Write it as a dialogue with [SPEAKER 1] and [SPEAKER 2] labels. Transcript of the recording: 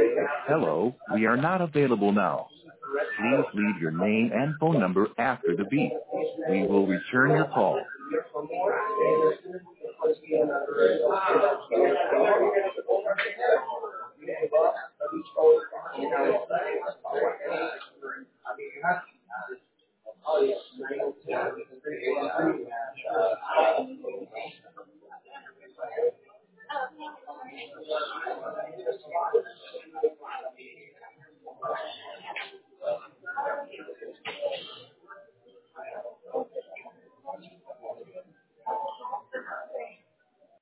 [SPEAKER 1] Hello, we are not available now. Please leave your name and phone number after the beep. We will return your call.